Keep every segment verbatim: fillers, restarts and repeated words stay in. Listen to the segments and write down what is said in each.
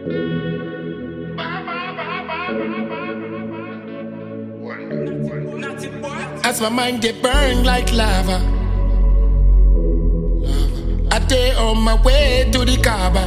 As my mind get burned like lava, I day on my way to the Kaaba.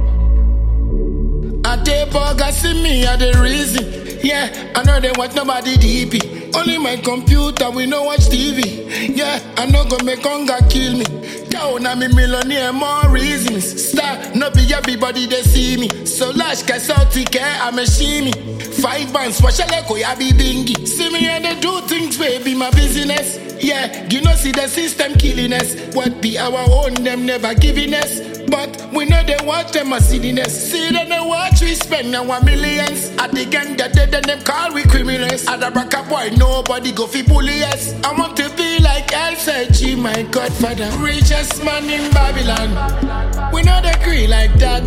I day burger see me at the reason. Yeah, I know they want nobody D P. Only my computer, we no watch T V. Yeah, I know go make hunger kill me. Down I'm a millionaire, more reasons. Star, no be everybody they see me. So lash can salty care, I'm a shimmy. Five bands, what shall I go, ya be bingy. See me and they do things, baby, my business. Yeah, you know see the system killing us. What be our own, them never giving us. But we know they watch them as silliness. See them they watch we spend our millions. At the gang that they then them call we criminals. At the back up boy, nobody go fi bully us. I want to be like El G, my godfather. Richest man in Babylon. We know they agree like that.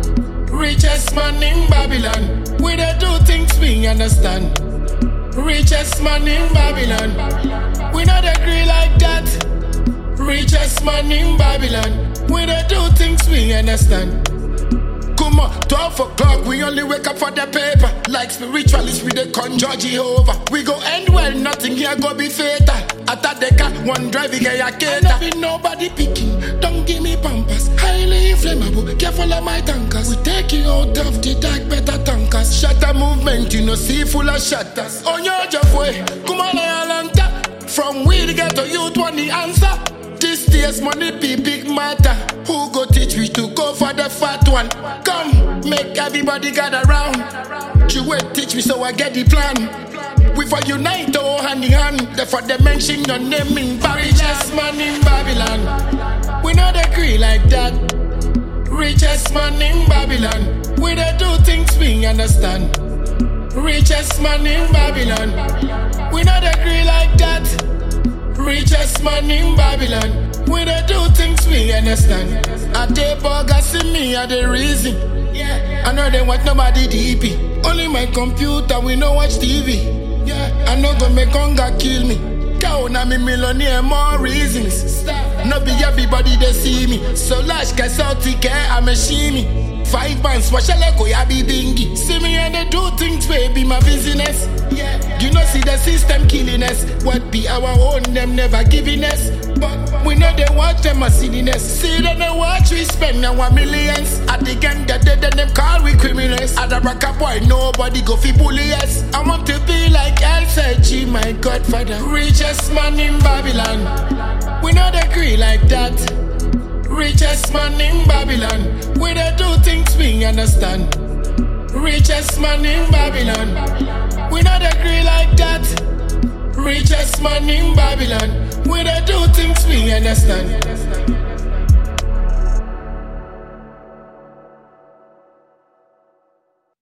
Richest man in Babylon. We they do things we understand. Richest man in Babylon. We know they agree like that. Richest man in Babylon. We they do things we understand. Come on, twelve o'clock, we only wake up for the paper. Like spiritualists, we they conjure Jehovah. We go end well, nothing here go be fatal. After the car, one drive, you get your cater. I be nobody picking, don't give me pampers. Highly inflammable, careful of my tankers. We take you out of the dark, better tankers. Shutter movement, you know, see full of shutters. On your job way, come on, Atlanta. From we to get to youth, want the answer. This year's money be big matter. Who go teach me to go for the fat one? Come, make everybody gather round. You wait, teach me so I get the plan. We for unite, oh hand in hand. Therefore they mention your name in Babylon. Richest man in Babylon. We know they agree like that. Richest man in Babylon. We they do things we understand. Richest man in Babylon. We know they agree like that. Richest man in Babylon. We they do things we understand. I day burger see me at the reason. Yeah, I know they want nobody D P. Only my computer, we no watch T V. Yeah, I know go make hunger kill me. Down I'm a millionaire, more reasons. No be everybody they see me. So lash can salty care, I'm a shimmy. Five bands, what shall I go, ya be bingy. See me and they do things, baby, my business. Yeah, you know see the system killing us. What be our own, them never giving us. But we know they watch them as silliness. See them they watch we spend our millions. At the gang that they then them call we criminals. At the back up boy, nobody go fi bully us. I want to be like El G, my godfather. Richest man in Babylon. We know they agree like that. Richest man in Babylon. We they do things we understand. Richest man in Babylon. We know they agree like that. Richest man in Babylon. We they do things we understand.